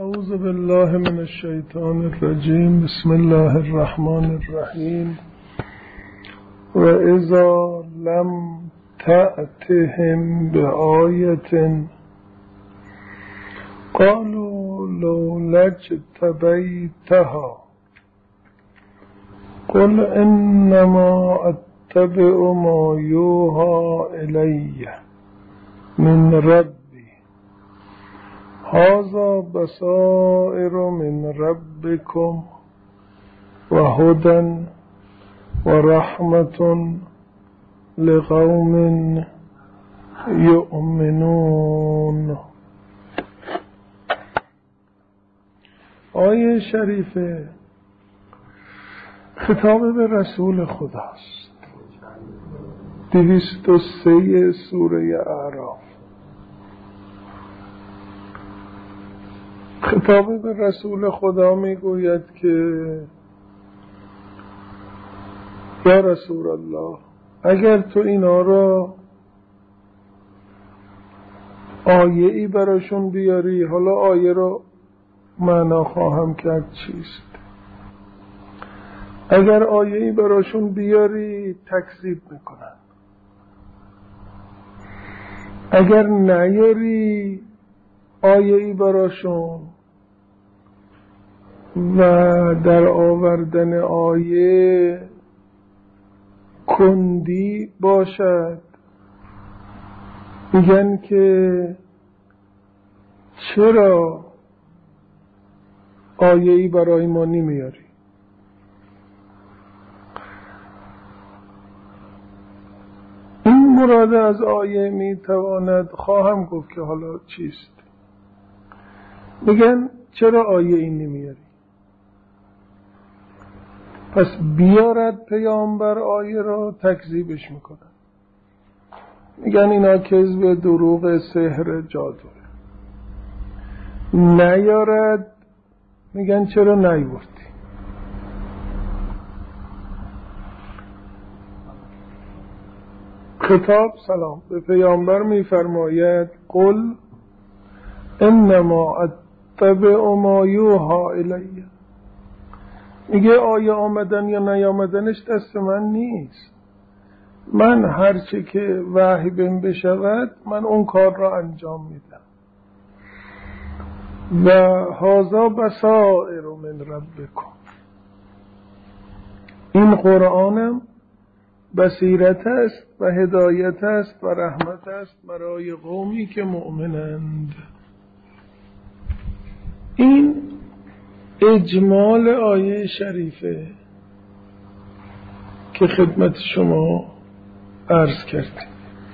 اعوذ بالله من الشیطان الرجیم. بسم الله الرحمن الرحیم. و اذا لم تأتهم بآیة قالوا لولا اجتبیتها قل انما اتبع ما یوحى الی من ربی هذا بصائر من ربكم وهدى ورحمة لقوم يؤمنون. آیه شریفه خطاب به رسول خداست. 203 سوره اعراف. خطاب به رسول خدا میگوید که یا رسول الله، اگر تو اینا را آیه ای براشون بیاری، حالا آیه را معنا خواهم کرد چیست، اگر آیه ای براشون بیاری تکذیب میکنن، اگر نیاری آیه ای براشون و در آوردن آیه کندی باشد، میگن که چرا آیه ای برای ما نمیاری؟ این مراد از آیه میتواند، خواهم گفت که حالا چیست. میگن چرا آیه این نمیاری؟ پس بیارد پیامبر آیه را، تکذیبش میکنن، میگن اینا کذب، دروغ، سحر، جادوه. نیارد، میگن چرا نیوردی؟ خطاب سلام به پیامبر میفرماید قل انما اتبع ما یوحى الی. میگه آیه آمدن یا نیامدنش دست من نیست، من هرچه که وحی بهم بشود من اون کار را انجام میدم. و هذا بصائر من ربکم، این قرآنم بصیرت است و هدایت است و رحمت است برای قومی که مؤمنند. این اجمال آیه شریفه که خدمت شما عرض کردیم.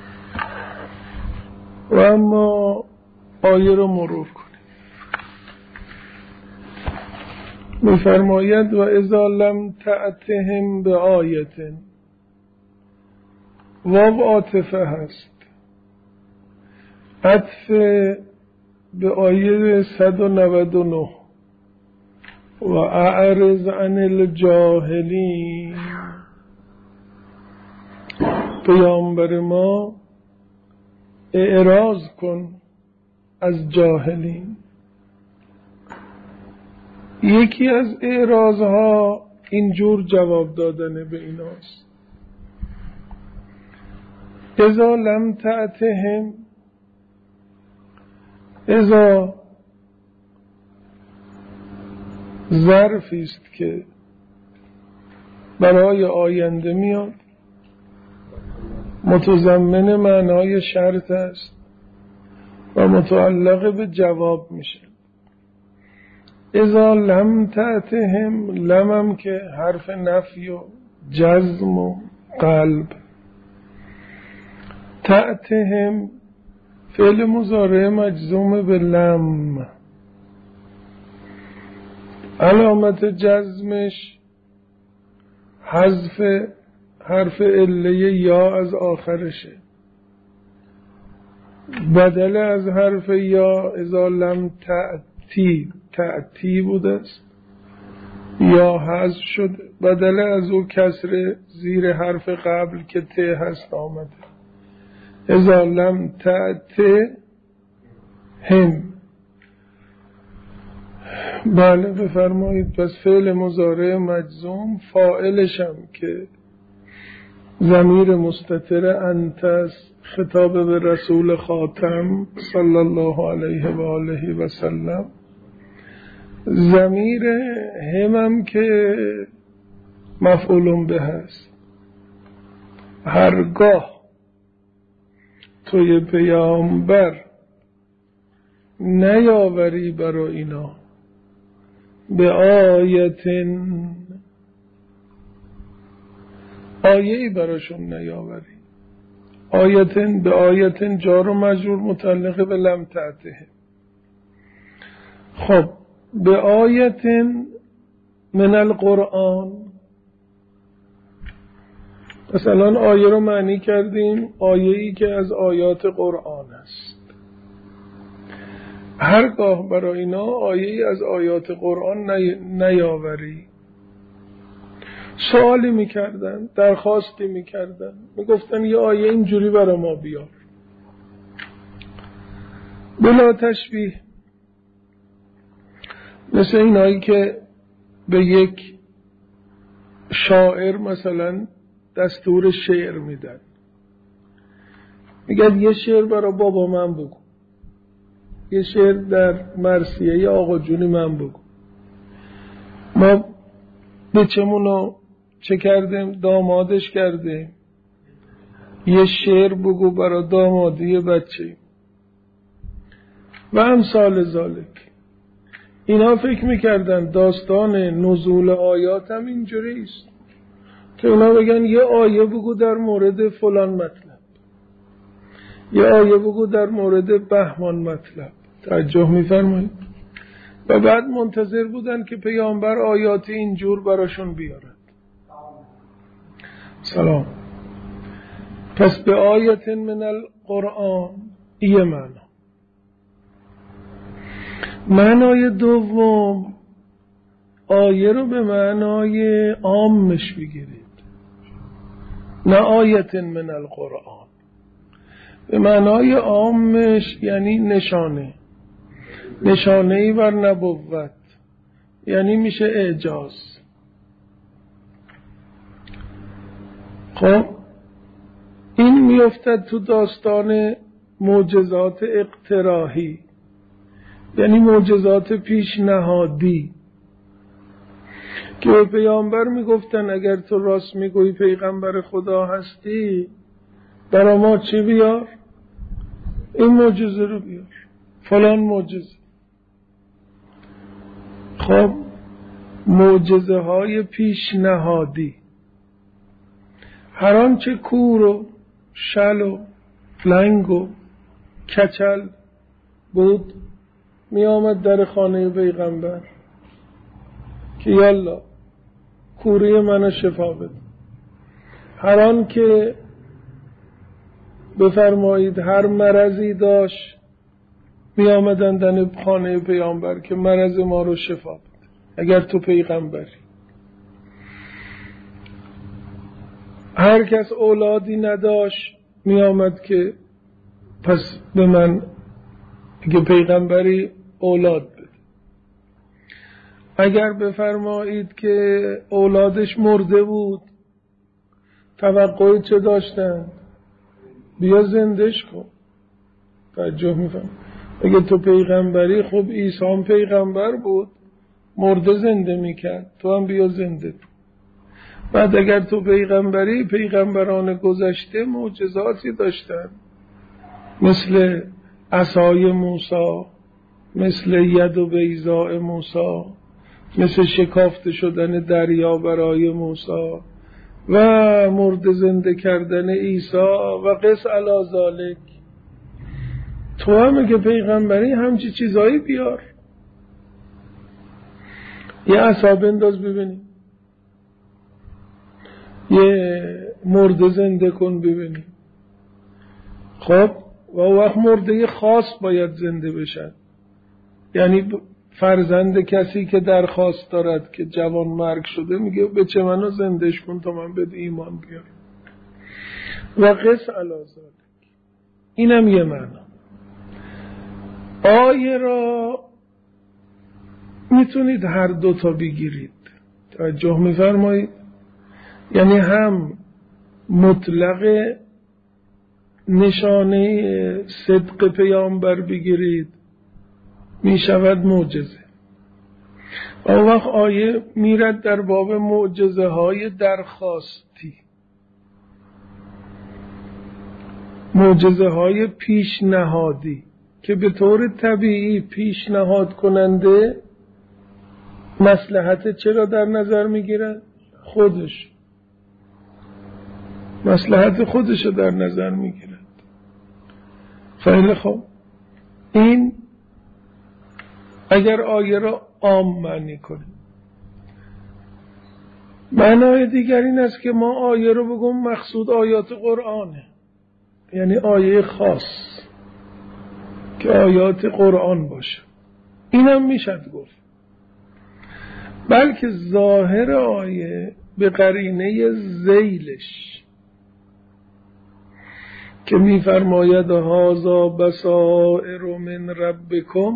و اما آیه رو مرور کنیم. میفرماید و اذا لم تأتهم بآیة، واو عاطفه هست، عطف به آیه 199 و اعرض عن الجاهلین. پیامبر ما اعراض کن از جاهلین. یکی از اعراضها اینجور جواب دادن به ایناست: اذا لم تأتهم، اذا ظرفی است که برای آینده میاد، متضمن معنای شرط است و متعلق به جواب میشه. اذا لم تأتهم، لمم که حرف نفی و جزم و قلب، تأتهم فعل مضارع مجزوم به لم، علامت جزمش حذف حرف عله یا از آخرشه، بدل از حرف یا اذا لم تأتی بوده است، یا حذف شد، بدل از او کسر زیر حرف قبل که ت هست آمده. اذا لم تأته هم، بله بفرمایید. پس فعل مضارع مجزوم فاعلشم که ضمیر مستتر انت است، خطاب به رسول خاتم صلی الله علیه و آله و سلم. ضمیر همم که مفعول به هست. هرگاه توی پیامبر نیاوری برای اینا به آیه‌ای براشون نیاوری. آیتن به آیتن جار و مجرور متعلق به لم تأته. خب به آیتن من القرآن، مثلا آیه رو معنی کردیم آیه‌ای که از آیات قرآن است. هرگاه برای اینا آیه‌ای از آیات قرآن نیاوری. سوالی میکردن، درخواستی میکردن، میگفتن یه آیه اینجوری برای ما بیار. بلا تشبیه، مثل اینایی که به یک شاعر مثلا دستور شعر میدن، میگن یه شعر برای بابا من بگو، یه شعر در مرثیه یه آقا جونی من بگو. ما بچمونو چه کردیم؟ دامادش کردیم، یه شعر بگو برای دامادی بچه و امثال ذالک. اینا فکر میکردن داستان نزول آیات هم اینجوری است که اونا بگن یه آیه بگو در مورد فلان مطلب، یه آیه بگو در مورد بهمان مطلب. توجه میفرمایید؟ و بعد منتظر بودن که پیامبر آیات اینجور براشون بیارد. سلام. پس به آیت من القرآن یه معنای دوم، آیه رو به معنای عامش بگیرید، نه آیت من القرآن. به معنای عامش یعنی نشانه‌ای بر نبوت، یعنی میشه اعجاز. خب این میافتد تو داستان معجزات اقتراحی، یعنی معجزات پیشنهادی که به پیامبر میگفتن اگر تو راست میگویی پیغمبر خدا هستی برای ما چی بیار؟ این معجزه رو بیار، فلان معجزه. خب معجزه های پیشنهادی، هر آنچه کور و شل و لنگ و کچل بود می آمد در خانه پیغمبر که یالا کوری منو شفا بده. هر آن که بفرمایید هر مرضی داشت می آمدن در خانه پیغمبر که مرض ما رو شفا بده اگر تو پیغمبری. هر کس اولادی نداشت می آمد که پس به من اگه پیغمبری اولاد بده. اگر بفرمایید که اولادش مرده بود توقع چه داشتن؟ بیا زندش کن. توجه میفهم؟ اگه تو پیغمبری، خب عیسی هم پیغمبر بود، مرده زنده میکرد، تو هم بیا زنده. بعد اگر تو پیغمبری، پیغمبران گذشته معجزاتی داشتن، مثل عصای موسی، مثل ید و بیضاء موسی، مثل شکافته شدن دریا برای موسی و مرده زنده کردن عیسی و قس علی ذالک. تو هم که پیغمبری همچی چیزایی بیار. یه عصا بنداز ببینی، یه مرده زنده کن ببینی. خب و وقت مرده خاص باید زنده بشن، یعنی فرزند کسی که درخواست دارد که جوان مرگ شده میگه بچه منو زندش کن تا من بده ایمان بیار. و قس علی ذالک. اینم یه معنا. آیه را میتونید هر دوتا بگیرید. توجه میفرمایید؟ یعنی هم مطلق نشانه صدق پیامبر بگیرید میشود معجزه. اون وقت آیه میرد در باب معجزه های درخواستی، معجزه های پیشنهادی که به طور طبیعی پیشنهاد کننده مصلحت چرا در نظر میگیرد؟ خودش، مصلحت خودش رو در نظر میگیرد. خیلی خوب، این اگر آیه را عام معنی کنیم. معنای دیگر این است که ما آیه رو بگم مقصود آیات قرآنه، یعنی آیه خاص که آیات قرآن باشه، این هم میشد گفت. بلکه ظاهر آیه به قرینه ذیلش که میفرماید هذا بصائر من ربکم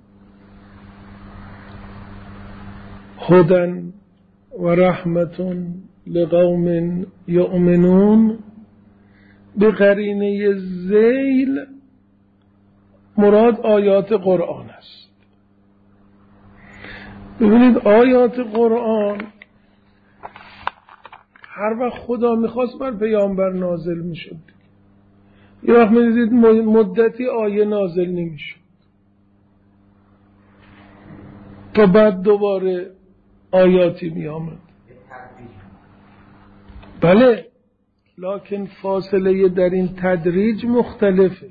هدی و رحمت لقوم یؤمنون، به قرینه ذیل مراد آیات قرآن است. ببینید آیات قرآن هر وقت خدا میخواست بر پیامبر نازل میشد. یه وقت میدید مدتی آیه نازل نمیشد تا بعد دوباره آیاتی میامد. بله، لکن فاصله در این تدریج مختلفه.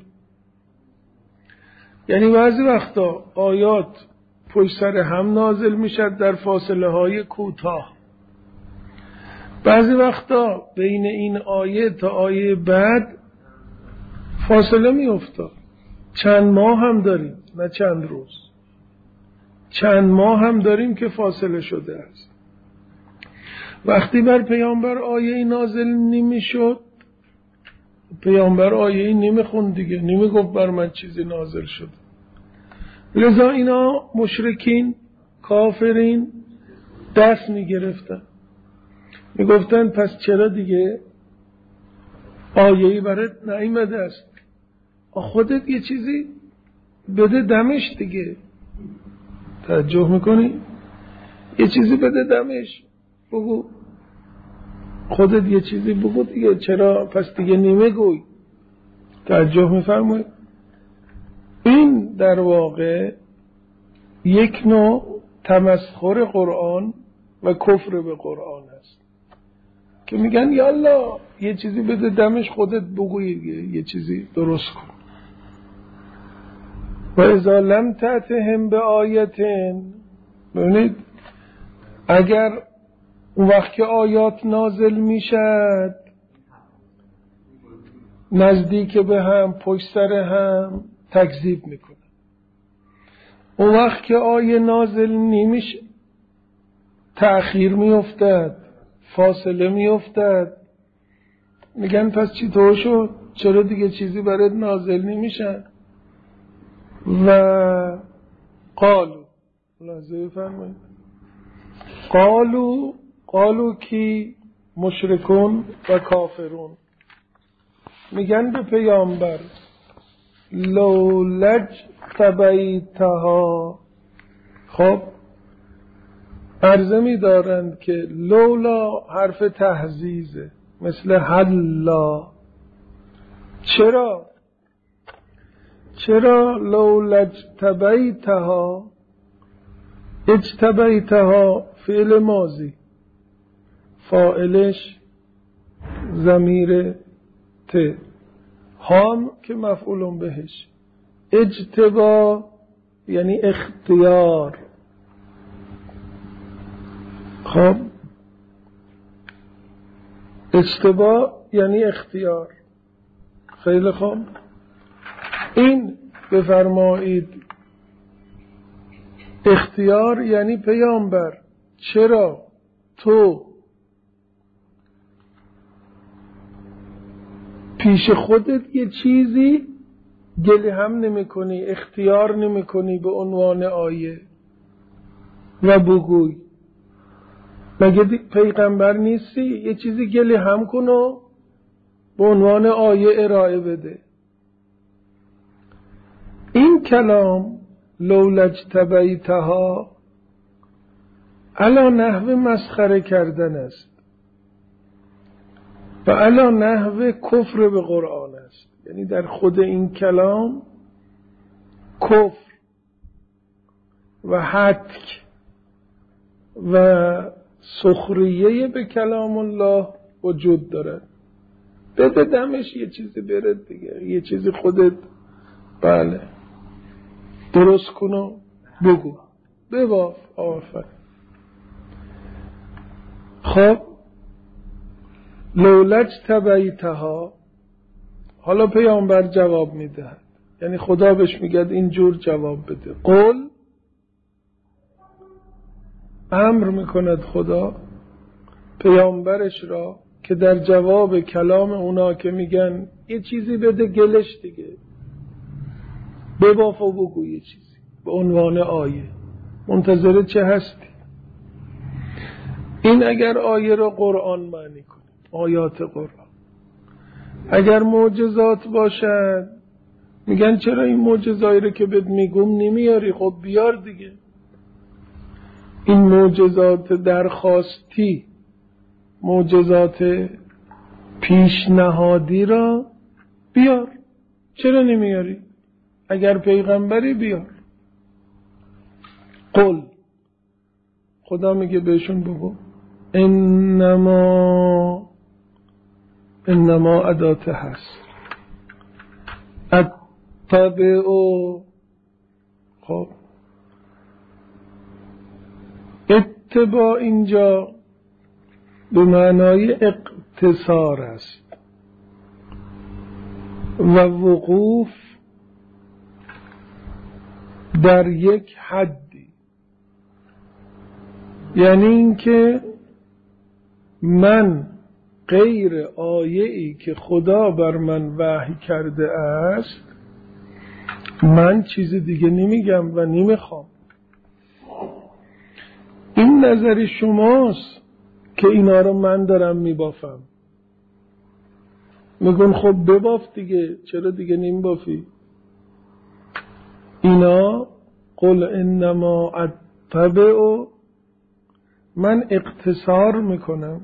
یعنی بعضی وقتا آیات پشت سر هم نازل میشد در فاصله های کوتاه، بعضی وقتا بین این آیه تا آیه بعد فاصله میافتاد. چند ماه هم داریم، نه چند روز، چند ماه هم داریم که فاصله شده است. وقتی بر پیامبر آیه نازل نمیشد، پیامبر آیه نمیخوند دیگه، نمیگفت بر من چیزی نازل شد. لذا اینا مشرکین کافرین دست میگرفتن، میگفتن پس چرا دیگه آیه‌ای برات نیامده است؟ خودت یه چیزی بده دمش دیگه. توجه میکنی؟ یه چیزی بده دمش، بگو خودت یه چیزی بگو دیگه، چرا پس دیگه نمیگوی؟ توجه میفرمایید؟ این در واقع یک نوع تمسخر قرآن و کفر به قرآن است که میگن یالا یه چیزی بده دمش، خودت بگوی یه چیزی درست کن. و اذا لم تأتهم بآیة، ببینید اگر اون وقت که آیات نازل میشد نزدیک به هم پشت سر هم تکذیب میکنن. اون وقت که آیه نازل نمیشه تأخیر میافتد، فاصله میافتد، میگن پس چی طور شد؟ چرا دیگه چیزی برات نازل نمیشه؟ و لحظه بفرمایید، قالو کی؟ مشرکون و کافرون میگن به پیامبر لولج تبیتها. خب عرضه می‌دارند که لولا حرف تهزیزه، مثل حلا. چرا لولج تبیتها؟ اجتبیتها فعل ماضی، فاعلش ضمیر ت، هام که مفعول بهش. اجتبا یعنی اختیار. خب اجتبا یعنی اختیار. خیلی خوب، این بفرمایید اختیار یعنی پیامبر چرا تو پیش خودت یه چیزی گله هم نمی کنی، اختیار نمی کنی به عنوان آیه؟ و بگوی. مگه پیغمبر نیستی؟ یه چیزی گلی هم کن و به عنوان آیه ارائه بده. این کلام لولا اجتبیتها علی نحو مسخره کردن است و علی نحو کفر به قرآن است. یعنی در خود این کلام کفر و حتک و سخریه به کلام الله وجود دارد. بده دمش یه چیزی برد دیگه، یه چیزی خودت بله درست کن و بگو بباف. آفر خب لولا اجتبیتها، حالا پیامبر جواب میدهد، یعنی خدا بهش میگه اینجور جواب بده. قل، امر میکند خدا پیامبرش را که در جواب کلام اونا که میگن یه چیزی بده گلش دیگه، بباف و بگو یه چیزی به عنوان آیه. منتظر چه هستی؟ این اگر آیه را قرآن معنی کنیم، آیات قرآن. اگر معجزات باشد میگن چرا این معجزایی رو که بهت میگم نمیاری؟ خب بیار دیگه. این معجزات درخواستی، معجزات پیشنهادی را بیار، چرا نمیاری؟ اگر پیغمبری بیار. قل، خدا میگه بهشون بگو انما ادات هست اتبعو. خب اتباع اینجا به معنای اقتصار است و وقوف در یک حدی، یعنی اینکه من غیر آیه‌ای که خدا بر من وحی کرده است من چیز دیگه نمیگم و نمیخوام. این نظر شماست که اینا رو من دارم میبافم. میگن خب بباف دیگه، چرا دیگه نمیبافی؟ اینا قل انما اتبعو، من اقتصار میکنم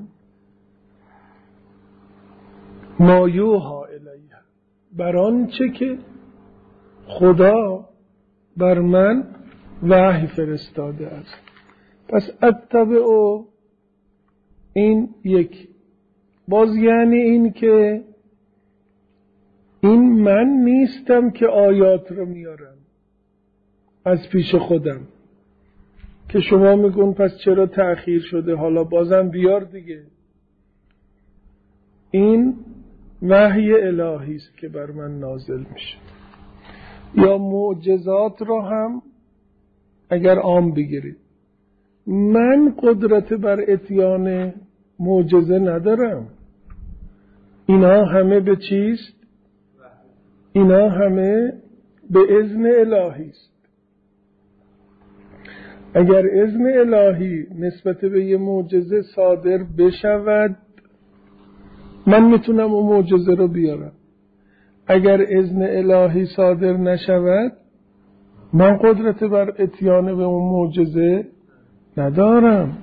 ما یوحی الیه، بر آنچه که خدا بر من وحی فرستاده است. پس اتبعو این یک، باز یعنی این که این من نیستم که آیات رو میارم از پیش خودم، که شما میگون پس چرا تأخیر شده، حالا بازم بیار دیگه. این وحی الهی است که بر من نازل میشه. یا معجزات رو هم اگر عام بگیرید، من قدرت بر اتیان معجزه ندارم. اینا همه به چیست؟ اینا همه به اذن الهی است. اگر اذن الهی نسبت به یه معجزه صادر بشود من میتونم اون معجزه رو بیارم. اگر اذن الهی صادر نشود من قدرت بر اتیان به اون معجزه ندارم.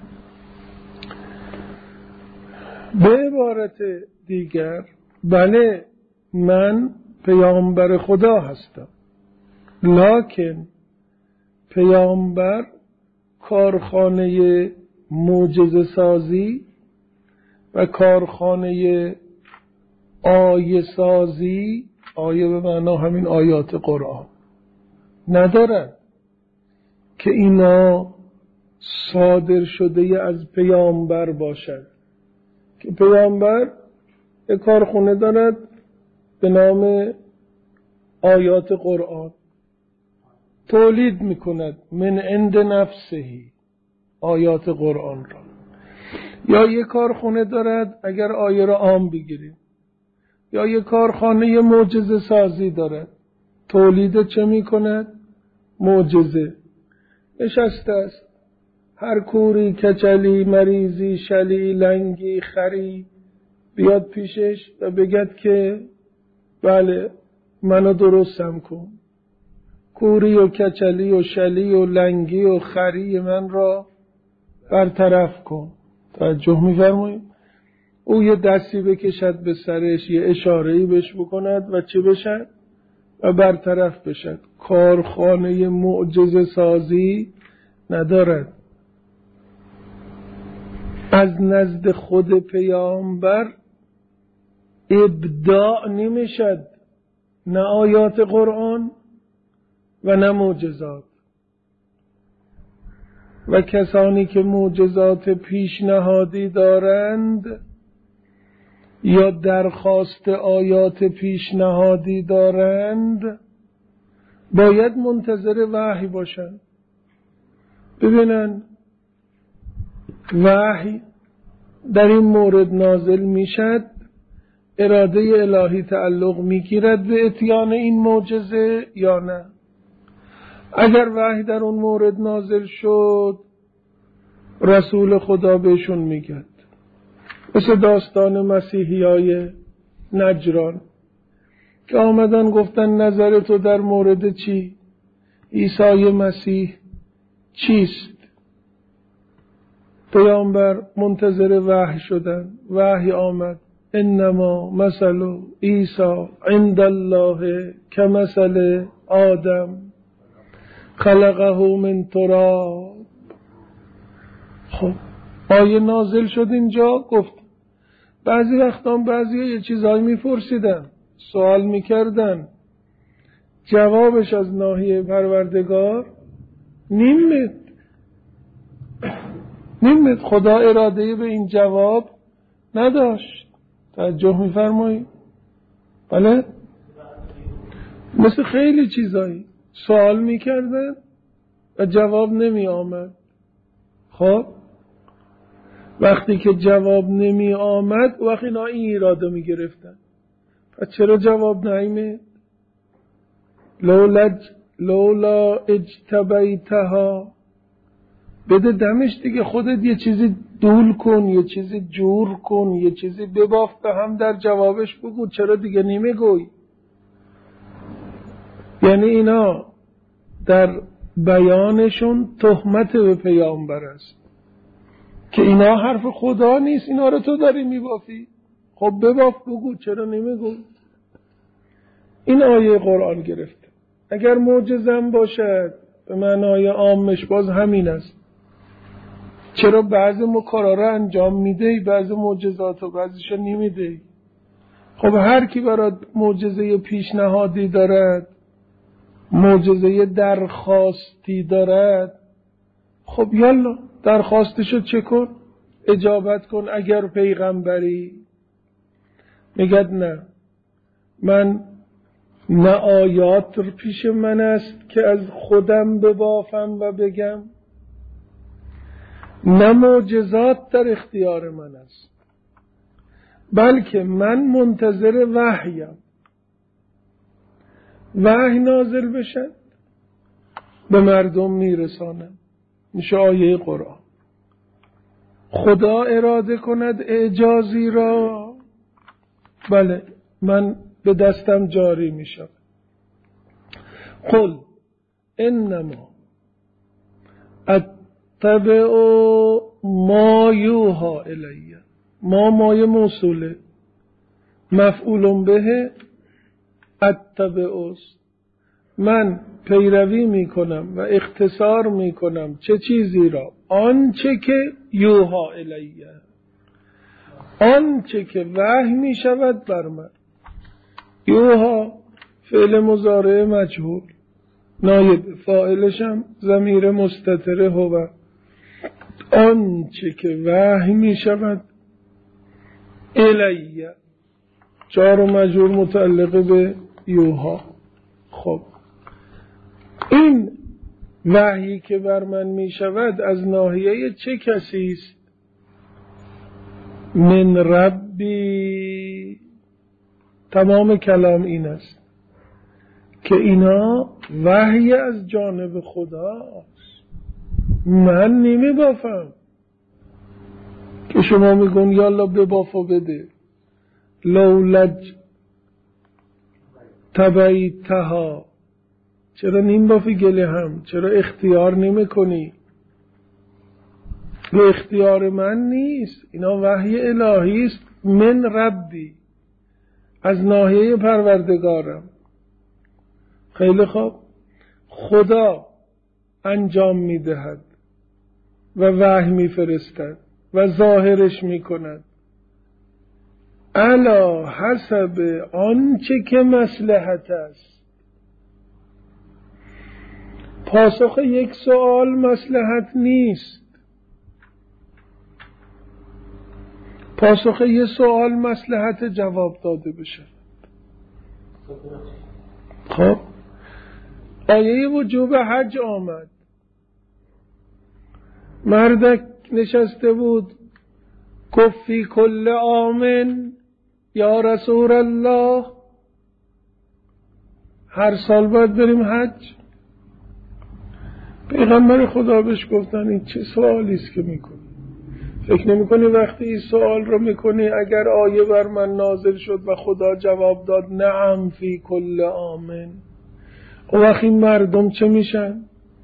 به عبارت دیگر بله من پیامبر خدا هستم، لکن پیامبر کارخانه معجزه سازی و کارخانه آیه سازی، آیه به معنا همین آیات قرآن، ندارن که اینا صادر شده از پیامبر باشد. که پیامبر یک کارخانه دارد به نام آیات قرآن، تولید میکند من عند نفسهی آیات قرآن را. یا یک کارخانه دارد اگر آیه را عام بگیریم، یا یک کارخانه معجزه سازی دارد، تولید چه میکند؟ معجزه. نشسته است هر کوری کچلی مریضی شلی لنگی خری بیاد پیشش و بگد که بله منو درستم کن، کوری و کچلی و شلی و لنگی و خری من را برطرف کن. توجه می‌فرمایید؟ او یه دستی بکشد به سرش، یه اشاره‌ای بهش بکند و چه بشد؟ و برطرف بشد. کارخانه معجزه سازی ندارد. از نزد خود پیامبر ابداع نمیشد، نه آیات قرآن و نه معجزات. و کسانی که معجزات پیشنهادی دارند یا درخواست آیات پیشنهادی دارند باید منتظر وحی باشند. ببینن وحی در این مورد نازل میشد، اراده الهی تعلق میگیرد به اتیان این معجزه یا نه. اگر وحی در اون مورد نازل شد رسول خدا بهشون میگد، مثل داستان مسیحیای نجران که آمدن گفتن نظر تو در مورد چی؟ عیسی مسیح چیست؟ پیامبر منتظر وحی شدن، وحی آمد انما مثل عیسی عند الله کمثل آدم خلقه من تراب. خب آیه نازل شد اینجا، گفت بعضی وقتا بعضی یه چیزایی میپرسیدن، سوال میکردن، جوابش از ناحیه پروردگار نیمت. خدا اراده به این جواب نداشت. توجه میفرمایید؟ بله؟ مثل خیلی چیزایی سوال میکردن و جواب نمی آمد. خب وقتی که جواب نمی آمد وقتی اینا این اراده می گرفتن، پس چرا جواب نیامد؟ لولا اجتبیتها، بده دمش دیگه، خودت یه چیزی دول کن، یه چیزی جور کن، یه چیزی بباف به هم در جوابش بگو، چرا دیگه نمیگوی؟ یعنی اینا در بیانشون تهمت به پیامبر است که اینا حرف خدا نیست، اینا رو تو داری میبافی. خب بباف بگو، چرا نمیگو؟ این آیه قرآن گرفته. اگر معجزم باشد به معنای عامش باز همین است. چرا بعضی کارا رو انجام میدهی، بعضی معجزات و بعضیشو نمیدهی؟ خب هر کی برای معجزه پیشنهادی دارد، معجزه درخواستی دارد، خب یالا درخواستشو چه کن؟ اجابت کن. اگر پیغمبری میگد نه، من نه آیات پیش من است که از خودم ببافم و بگم، نه معجزات در اختیار من است، بلکه من منتظر وحیم. وحی نازل بشد به مردم میرسانم. میشه آیه قرآن. خدا اراده کند اعجازی را، بله من به دستم جاری میشم. قل انما اتبع ما یوحی الی. ما مایه موصوله، مفعول به اتبع است. من پیروی میکنم و اختصار میکنم چه چیزی را؟ آنچه که یوحی الیه، آنچه که وحی میشود بر من. یوحی فعل مضارع مجهول، نایب فاعلشم ضمیر مستتر هو. آنچه که وحی میشود الیه، جار و مجرور متعلق به یوحی. خب این وحی که بر من می شود از ناحیه چه کسی است؟ من ربی. تمام کلام این است که اینا وحی از جانب خداست، من نمی بافم که شما میگون یالا بباف و بده. لولج تبعیتها، چرا نیم بافی گله هم؟ چرا اختیار نمی کنی؟ به اختیار من نیست، اینا وحی الهی است من ربی، از ناحیه پروردگارم. خیلی خوب، خدا انجام میدهد و وحی میفرستد و ظاهرش میکند علا حسب آنچه که مصلحت است. پاسخ یک سوال مصلحت نیست، پاسخ یک سوال مصلحت جواب داده بشه. خب آیه وجوب حج آمد، مردک نشسته بود گفت فی کل آمن یا رسول الله، هر سال باید بریم حج. پیغمبر خدا بهش گفتن این چه سوالی است که میکنی؟ فکر نمیکنی وقتی این سوال رو میکنی اگر آیه بر من نازل شد و خدا جواب داد نعم فی کل آمن، و وقتی مردم چه میشن؟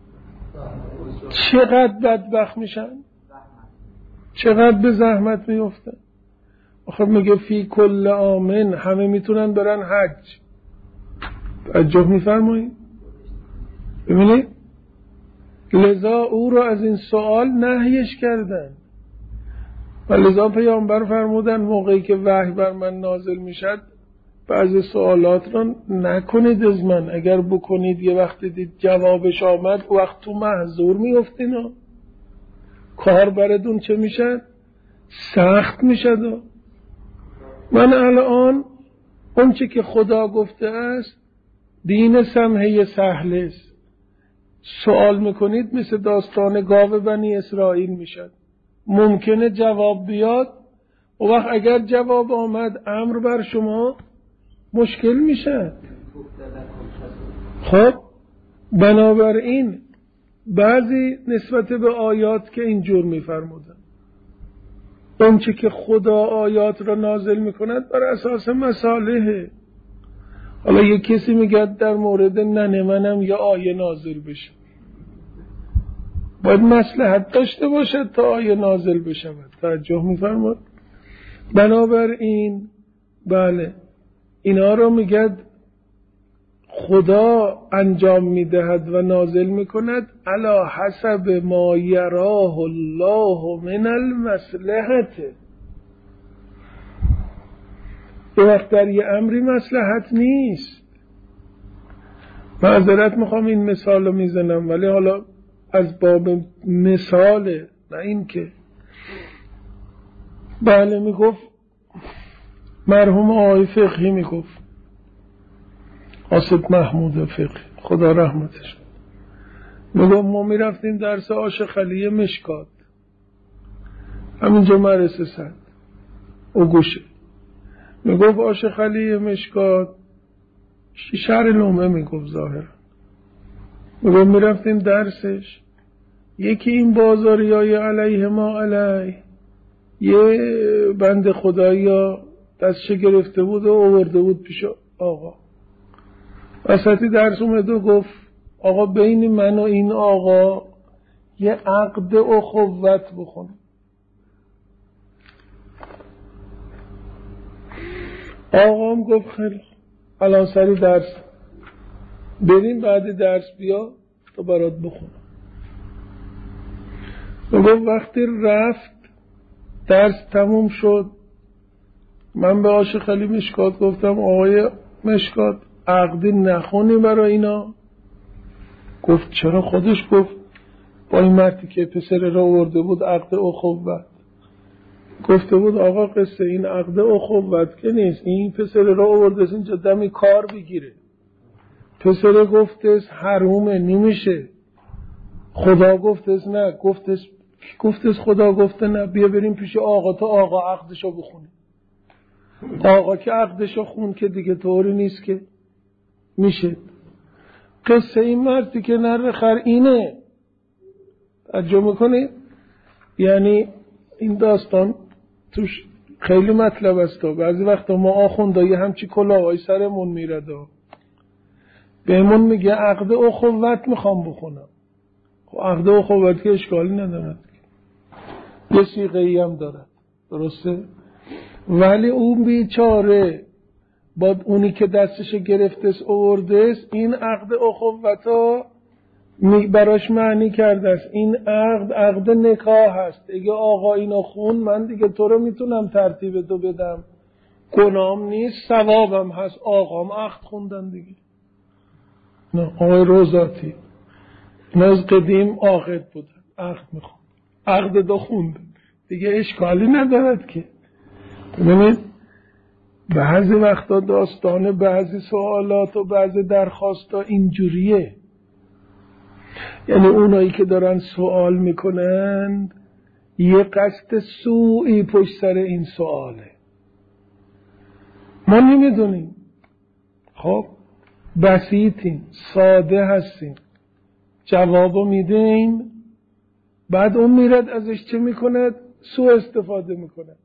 چقدر بدبخت میشن؟ چقدر به زحمت میفتن؟ آخه میگه فی کل آمن، همه میتونن برن حج. توجه میفرمایید؟ ببینید، لذا او رو از این سوال نهیش کردن و لذا پیامبر فرمودن موقعی که وحی بر من نازل میشد بعضی سوالات رو نکنید از من، اگر بکنید یه وقت دید جوابش آمد وقت تو محظور میفتین، کار براتون چه میشد؟ سخت میشد. من الان اون چی که خدا گفته است دین سمحه سهل است، سوال میکنید مثل داستان گاو بنی اسرائیل میشد، ممکنه جواب بیاد و وقت اگر جواب آمد امر بر شما مشکل میشه. خب بنابراین بعضی نسبت به آیات که اینجور میفرمودن اون چی که خدا آیات را نازل میکند بر اساس مصالحه. حالا یک کسی میگه در مورد ننه منم یا آیه نازل بشه، باید مصلحت داشته باشد تا آیه نازل بشود. توجه میفرماد؟ بنابراین بله اینا رو میگد خدا انجام میدهد و نازل میکند علی حسب ما یراه الله من المصلحت. یه وقت در یه امری مصلحت نیست. معذرت میخوام این مثال رو میزنم ولی حالا از باب مثاله، نه این که بله میگفت مرحوم آقای فقهی میگفت قاسد محمود فقهی خدا رحمتش، میگفت ما میرفتیم درس عاشقعلی مشکات همینجا مدرسه صد او گوشه، میگفت عاشقعلی مشکات شهر لومه، میگفت ظاهرا میگفت میرفتیم درسش، یکی این بازاری های علیه ما علیه یه بند خدایی ها دستش گرفته بود و آورده بود پیش آقا، وسطی درس اومد و گفت آقا بین من و این آقا یه عقد اخوت بخون. آقا هم گفت خیلی الان سری درس بریم بعد درس بیا تو برات بخونم. گفت وقتی رفت درس تموم شد من به عاشقعلی مشکات گفتم آقای مشکات عقدی نخونی برای اینا؟ گفت چرا؟ خودش گفت با این مردی که پسر را ورده بود عقد اخوت گفته بود آقا قصه این عقد اخوت که نیست، این پسر را ورده اینجا دمی کار بگیره، پسر گفتش حرومه نمیشه، خدا گفتش نه، گفتش خدا گفته نه، بیا بریم پیش آقا تا آقا عقدشو بخونه. آقا که عقدشو خون که دیگه طوری نیست که میشه. قصه این مردی که نره خر اینه. توجه میکنید؟ یعنی این داستان توش خیلی مطلب است. بعضی وقتا ما آخوندایی همچی کلاهای سرمون میرد و بهمون میگه عقد اخوت میخوام بخونم. خب عقد اخوت که اشکالی ندارد، یه صیغه‌ای هم دارد، درسته؟ ولی اون بیچاره با اونی که دستش گرفته آورده این عقد اخوتا براش معنی کرده است. این عقد نکاح هست. اگه آقا اینو خون من دیگه تو رو میتونم ترتیب تو بدم، گناهم نیست، ثوابم هست. آقام عقد خوندن دیگه. نه آقای روزاتی اینا از قدیم عاقد بودن، عقد میخوند، عقد دو خوند دیگه، اشکالی ندارد که. ببینید بعضی وقتا داستان بعضی سوالات و بعضی درخواستا اینجوریه، یعنی اونایی که دارن سوال میکنند یه قصد سوئی پشت سر این سواله، ما نمیدونیم. خب بسیطیم، ساده هستیم، جوابو میدیم، بعد اون میرد ازش چه میکند؟ سوء استفاده میکند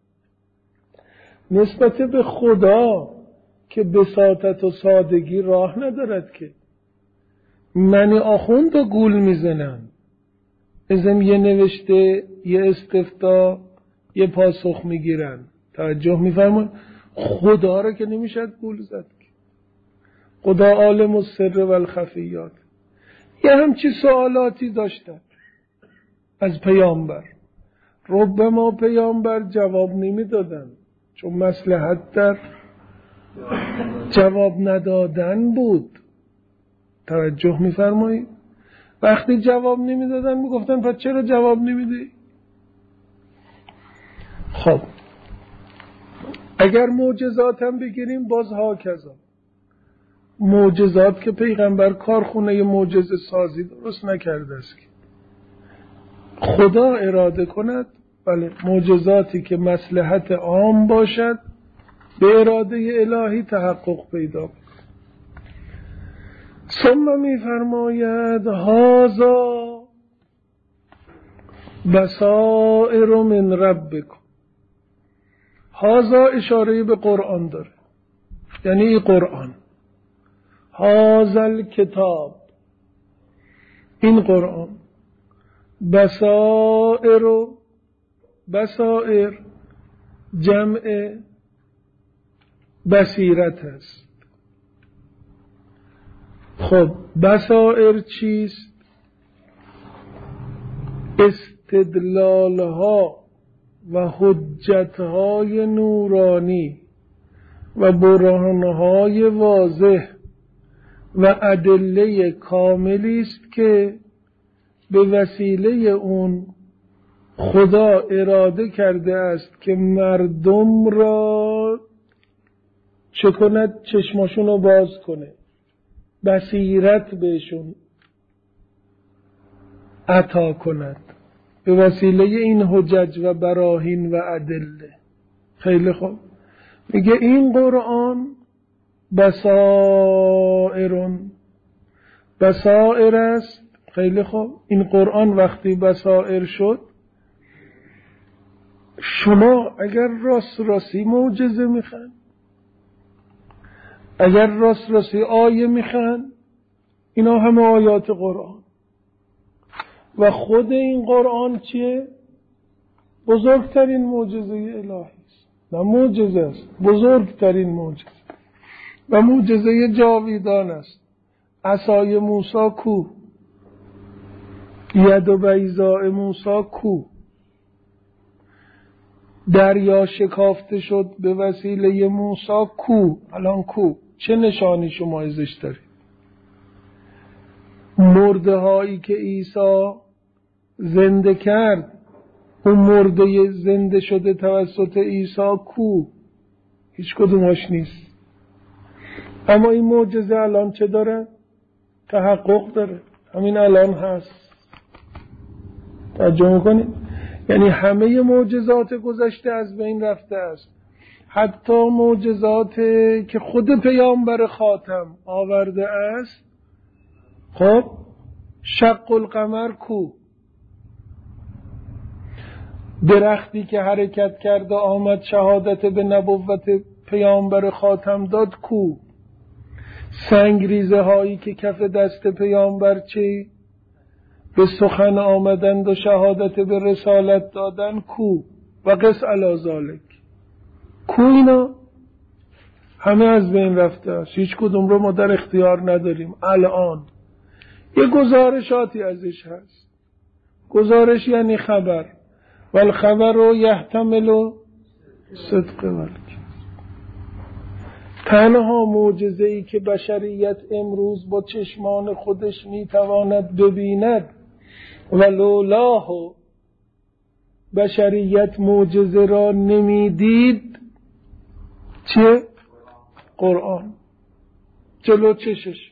نسبت به خدا که بساطت و سادگی راه ندارد که. منی آخوند و گول میزنن، ازم یه نوشته، یه استفتا، یه پاسخ میگیرن. توجه میفرمون؟ خدا رو که نمیشد گول زد. خدا عالم السر و الخفیات. یه همچی سوالاتی داشتن از پیامبر، ربما پیامبر جواب نمیدادن چون مصلحت در جواب ندادن بود. توجه میفرمایید؟ وقتی جواب نمیدادن میگفتن پس چرا جواب نمیدی؟ خب اگر معجزات هم بگیریم باز ها کذا، معجزات که پیغمبر کارخونه معجزه سازی درست نکرده است که خدا اراده کند. بله معجزاتی که مصلحت عام باشد به اراده الهی تحقق پیدا کند. ثم میفرماید هذا بصائر من ربکم. هذا اشاره به قرآن داره، یعنی این قرآن، هذا الکتاب، این قرآن. بصائر جمع بصیرت است. خب بصائر چیست؟ استدلالها و حجتهای نورانی و برهانهای واضح و ادله کاملی است که به وسیله اون خدا اراده کرده است که مردم را چه کند؟ چشماشون رو باز کنه، بصیرت بهشون عطا کند به وسیله این حجج و براهین و ادله. خیلی خوب، میگه این قرآن بصائر است. خیلی خوب، این قرآن وقتی بصائر شد، شما اگر راستی معجزه میخوان، اگر راستی آیه میخوان، اینا همه آیات قرآن. و خود این قرآن چیه؟ بزرگترین معجزه الهی است. نه معجزه است، بزرگترین معجزه و معجزه جاویدان است. عصای موسی کو؟ ید و بیضاء موسی کو؟ دریا شکافته شد به وسیله موسی کو؟ الان کو؟ چه نشانی شما ازش دارید؟ مرده هایی که عیسی زنده کرد، اون مرده زنده شده توسط عیسی کو؟ هیچ کدومش نیست. اما این معجزه الان چه داره؟ تحقق داره، همین الان هست. توجه میکنید؟ یعنی همه معجزات گذشته از بین رفته است، حتی معجزات که خود پیامبر خاتم آورده است. خب شق القمر کو؟ درختی که حرکت کرده آمد شهادت به نبوت پیامبر خاتم داد کو؟ سنگریزه هایی که کف دست پیامبر چی؟ به سخن آمدند و شهادت به رسالت دادن کو؟ و قس علی ذالک کو؟ اینا همه از بین رفته است، هیچ کدوم رو ما در اختیار نداریم. الان یه گزارشاتی ازش هست. گزارش یعنی خبر، والخبر رو یحتمل صدق والکذب. تنها معجزه‌ای که بشریت امروز با چشمان خودش میتواند ببیند و لولاه بشریت معجزه را نمیدید چه؟ قرآن. جلو چشش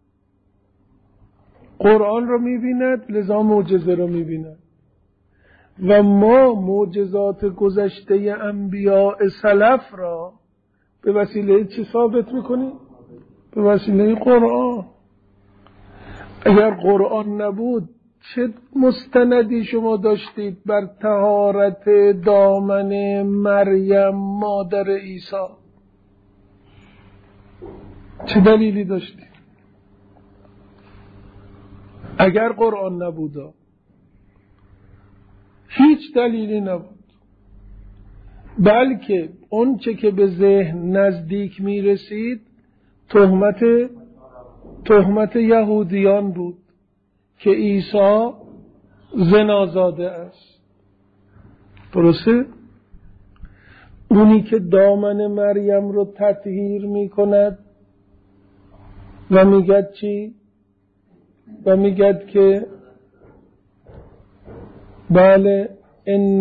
قرآن رو میبیند، لذا معجزه رو میبیند. و ما معجزات گذشته انبیاء سلف را به وسیله چی ثابت میکنیم؟ به وسیله قرآن. اگر قرآن نبود چه مستندی شما داشتید بر طهارت دامن مریم مادر عیسی؟ چه دلیلی داشتید؟ اگر قرآن نبود هیچ دلیلی نبود، بلکه اون چه که به ذهن نزدیک می رسید تهمت یهودیان بود که عیسی زنازاده است. درسته؟ اونی که دامن مریم رو تطهیر می کند و میگد چی؟ و میگد که بله ان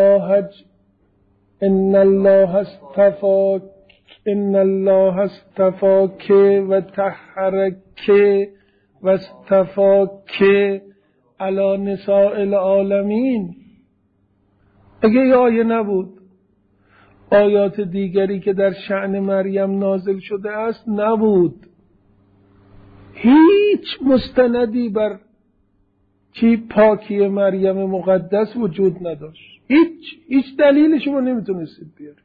الله استفاک و طهرک و استفاک علی نساء العالمین. اگه یه آیه نبود، آیات دیگری که در شأن مریم نازل شده است نبود، هیچ مستندی بر چی پاکی مریم مقدس وجود نداشت. هیچ دلیلی شما نمیتونستید بیارید.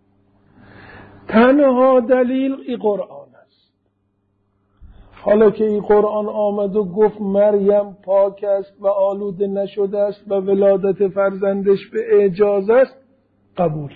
تنها دلیل این قرآن است. حالا که این قرآن آمد و گفت مریم پاک است و آلوده نشده است و ولادت فرزندش به اعجاز است، قبول.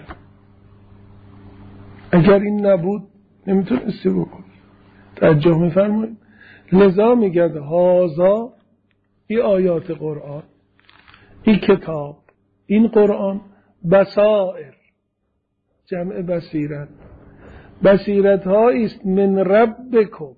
اگر این نبود نمیتونستی بکنی. توجه میفرمایید؟ لذا میگد هازا، این آیات قرآن، این کتاب، این قرآن بصائر، جمع بصیرت، بصیرت هایی است من ربکم.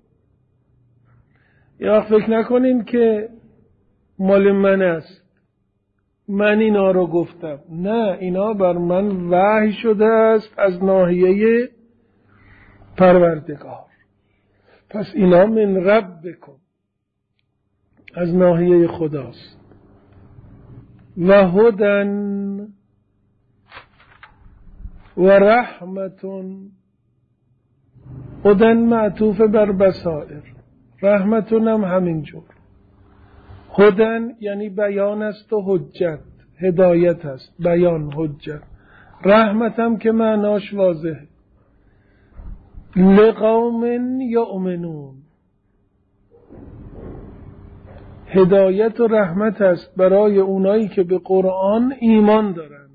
یا فکر نکنین که مال من است، من اینا رو گفتم. نه، اینا بر من وحی شده است از ناحیه پروردگار. پس اینا من ربکم، از ناحیه خداست. و هدن و رحمتون، هدن معطوف بر بصائر، رحمتون هم همینجور. هدن یعنی بیان است و حجت، هدایت است، بیان، حجت. رحمت هم که معناش واضحه، لقوم یؤمنون. هدایت و رحمت است برای اونایی که به قرآن ایمان دارند.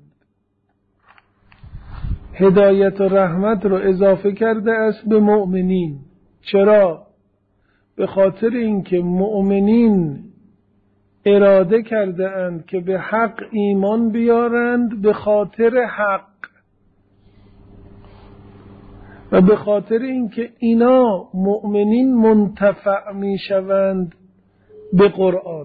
هدایت و رحمت رو اضافه کرده است به مؤمنین. چرا؟ به خاطر اینکه مؤمنین اراده کرده اند که به حق ایمان بیارند، به خاطر حق و به خاطر اینکه اینا مؤمنین منتفع می شوند به قرآن.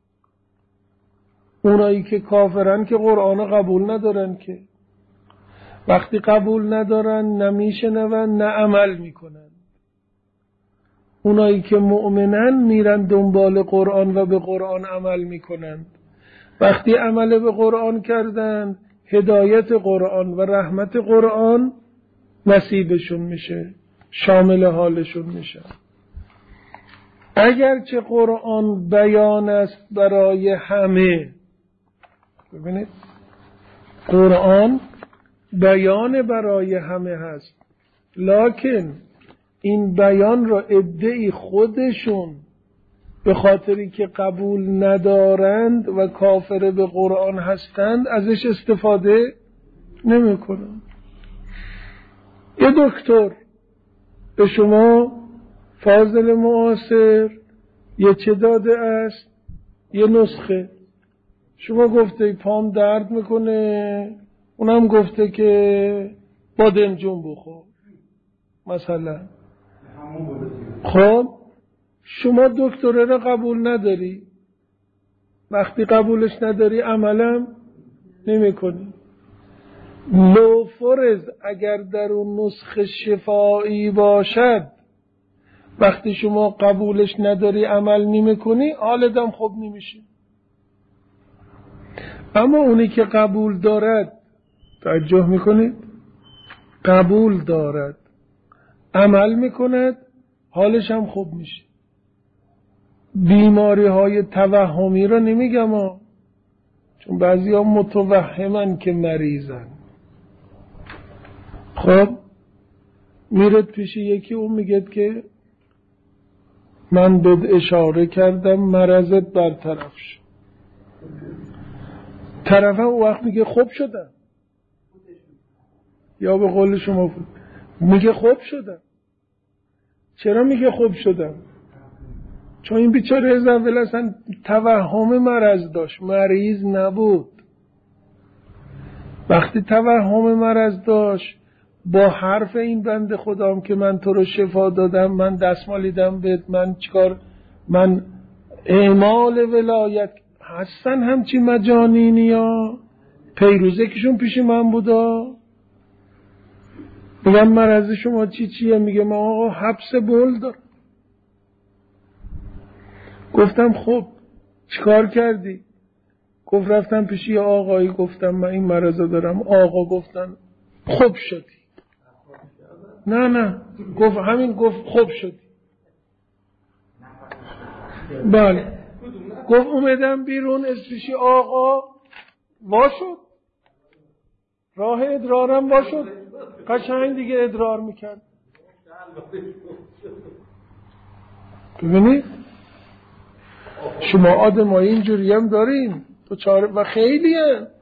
اونایی که کافرن که قرآن قبول ندارن، که وقتی قبول ندارن نمیشنون نه عمل میکنن. اونایی که مؤمنن میرن دنبال قرآن و به قرآن عمل میکنن. وقتی عمل به قرآن کردن، هدایت قرآن و رحمت قرآن نصیبشون میشه، شامل حالشون میشه. اگرچه قرآن بیان است برای همه، ببینید قرآن بیان برای همه هست، لکن این بیان را عده‌ای خودشون به خاطری که قبول ندارند و کافر به قرآن هستند ازش استفاده نمی کنند. یه دکتر به شما فاضل معاصر یه چه داده است؟ یه نسخه. شما گفته پام درد میکنه، اونم گفته که بادمجون بخور مثلا. خب شما دکتره را قبول نداری، وقتی قبولش نداری عملم نمی کنی. لو فرض اگر در اون نسخه شفایی باشد، وقتی شما قبولش نداری عمل نمی کنی، حالتم خوب نمیشه. اما اونی که قبول دارد، توجه میکنید، قبول دارد عمل میکند، حالش هم خوب میشه. بیماری های توهمی را نمیگم ها، چون بعضی ها متوهمن که مریضن. خب میرد پیش یکی، اون میگه که من بهت اشاره کردم مرضت برطرف شد. طرفم اون وقت میگه خوب شدم، یا به قول شما میگه خوب شدم. چرا میگه خوب شدم؟ چون این بیچاره از اول اصلا توهم مرض داشت، مریض نبود. وقتی توهم مرض داشت، با حرف این بنده خدام که من تو رو شفا دادم، من دستمالیدم بهت، من چیکار، من اعمال ولایت، هستن همچی مجانینی ها. پیروزه کشون پیش من بودا، میگم مرض شما چیه؟ میگه من آقا حبس بول دارم. گفتم خب چیکار کردی؟ گفت رفتم پیش یه آقایی، گفتم من این مرض دارم. آقا گفتن خوب شدی. نه گفت همین، گفت خوب شدی. بله. گفت اومدم بیرون از پیش آقا، وا شد، راه ادرارم وا شد، قشنگ دیگه ادرار میکرد. ببینید شما آدمای اینجوری هم دارین تو چاره، و خیلی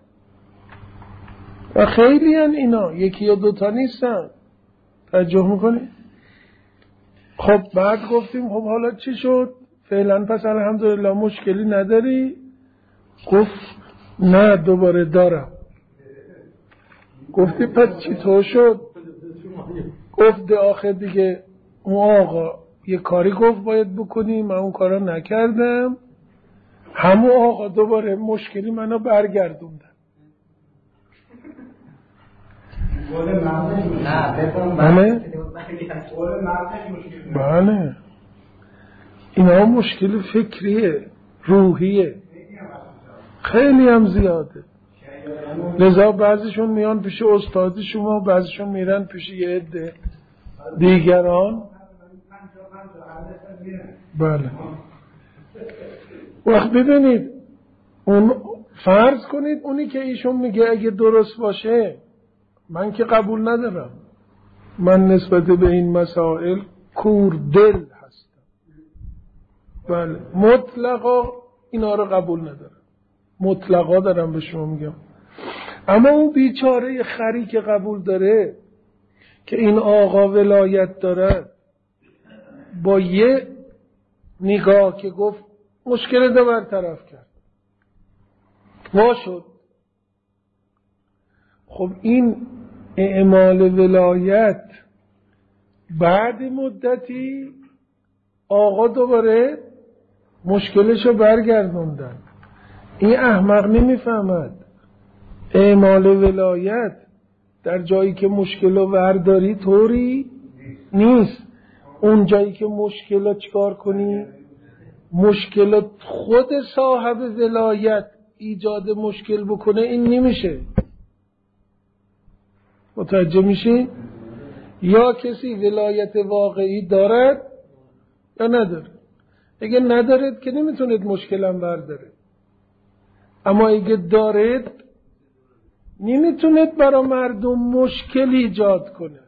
هن اینا، یکی یا دوتا نیستن. توجه میکنی؟ خب بعد گفتیم خب حالا چی شد؟ فعلا پس الحمدلله مشکلی نداری؟ گفت نه دوباره دارم. گفتی پس چطور شد؟ گفت آخر دیگه اون آقا یه کاری گفت باید بکنی، من اون کارا نکردم، همون آقا دوباره مشکلی منو برگردوندن. بله اینا مشکل فکریه، روحیه، خیلی هم زیاده. لذا بعضیشون میان پیش استاد شما، بعضیشون میرن پیش یه عده دیگران. بله وقت ببینید، اون فرض کنید اونی که ایشون میگه اگه درست باشه، من که قبول ندارم، من نسبت به این مسائل کور دل هستم. بله مطلقا اینا رو قبول ندارم، مطلقا دارم به شما میگم. اما اون بیچاره خری که قبول داره که این آقا ولایت داره، با یه نگاه که گفت مشکل رو برطرف کرد، وا شد. خب این اعمال ولایت بعد مدتی آقا دوباره مشکلشو برگردوندن. این احمق نمیفهمد اعمال ولایت در جایی که مشکلو ورداری طوری نیست. اون جایی که مشکلو چکار کنی، مشکلو خود صاحب ولایت ایجاد مشکل بکنه، این نمیشه. متوجه میشی؟ یا کسی ولایت واقعی دارد یا نداره. اگه ندارد که نمیتونید مشکلم برداره، اما اگه دارد نمیتونه برای مردم مشکل ایجاد کنه.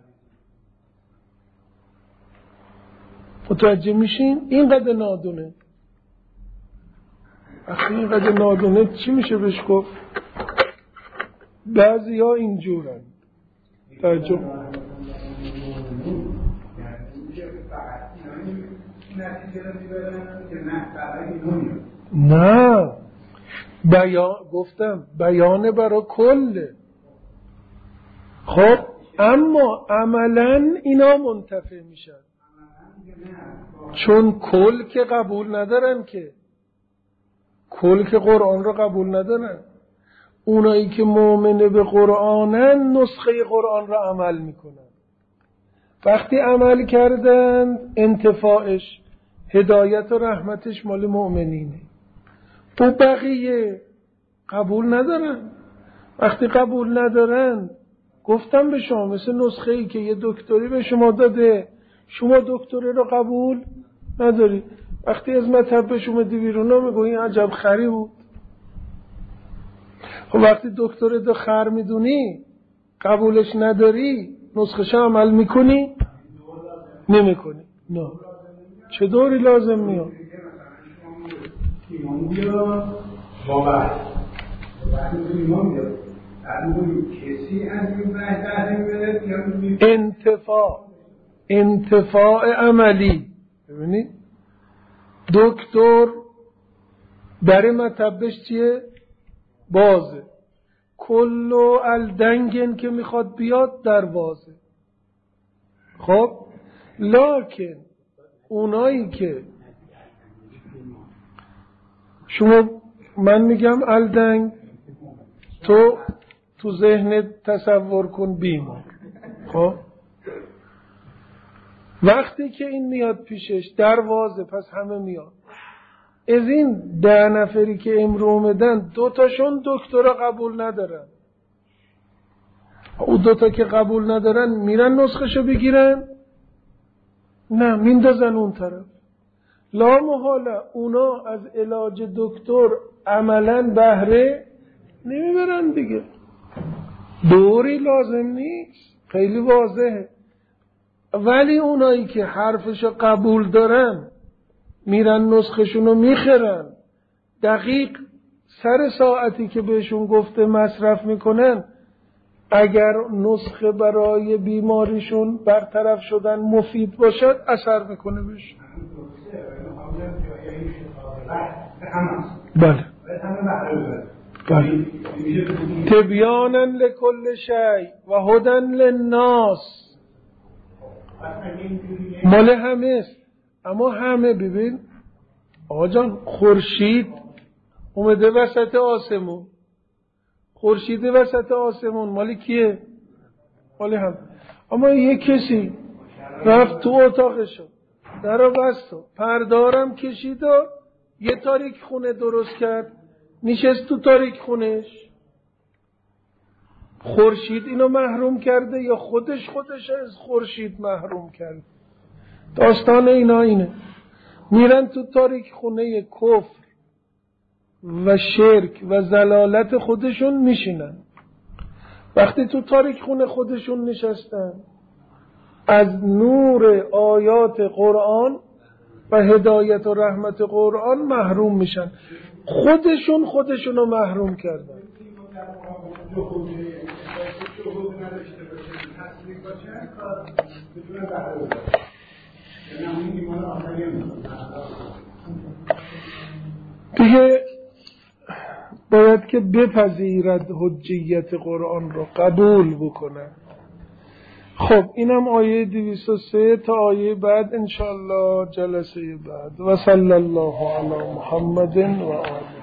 متوجه میشین؟ اینقدر نادونه. وقتی اینقدر نادونه چی میشه بهش گفت؟ بعضی ها اینجورن. توجه نه، گفتم بیان برای کله. خب اما عملا اینا منتفع میشن، چون کل که قبول ندارن، که کل که قرآن رو قبول ندارن. اونایی که مؤمن به قرآنن نسخه قرآن رو عمل میکنن. وقتی عمل کردن انتفاعش، هدایت و رحمتش مال مؤمنینه. تو بقیه قبول ندارن. وقتی قبول ندارن، گفتم به شما مثل نسخه ای که یه دکتری به شما داده، شما دکتری رو قبول نداری. وقتی از مطب به شما دی بیرون میگو این عجب خری بود. خب وقتی دکتر دو خر میدونی، قبولش نداری، نسخه‌ش عمل میکنی؟ نمیکنی. نه. چه دوری لازم میاد؟ ایمان بیاد باور. وقتی ایمان بیاد کسی از این انتفاع عملی. ببینید دکتر در مطبش چیه؟ بازه. کلو الدنگن که میخواد بیاد دروازه. خب لکن اونایی که شما، من میگم الدنگ، تو ذهنت تصور کن بیمار. خب وقتی که این میاد پیشش دروازه، پس همه میاد. از این 10 نفری که امرو اومدن 2 تاشون دکترا قبول ندارن. او 2 تا که قبول ندارن میرن نسخشو بگیرن؟ نه، میندازن اون طرف. لا محاله اونا از علاج دکتر عملا بهره نمیبرن دیگه. دوری لازم نیست، خیلی واضحه. ولی اونایی که حرفشو قبول دارن میرن نسخشونو میخرن، دقیق سر ساعتی که بهشون گفته مصرف میکنن. اگر نسخه برای بیماریشون برطرف شدن مفید باشد اثر میکنه بهشون. بله بله. تبیانا لکل شیء و هدی للناس. مال همه است. اما همه ببین آقا جان، خورشید اومده وسط آسمون. خورشید وسط آسمون مال کیه؟ مال هم. اما یک کسی رفت تو اتاقشو، درو بست و پردارم کشید و یه تاریک خونه درست کرد، نشست تو تاریک خونش. خورشید اینو محروم کرده یا خودش از خورشید محروم کرده؟ داستان اینا اینه. میرن تو تاریک خونه کفر و شرک و ضلالت خودشون میشینن. وقتی تو تاریک خونه خودشون نشستن، از نور آیات قرآن و هدایت و رحمت قرآن محروم میشن. خودشونو محروم کردن. دیگه باید که بپذیرد حجیت قرآن رو، قبول بکنه. خب اینم آیه 203 تا آیه بعد انشاءالله جلسه بعد. و صلی الله علی محمد و آله.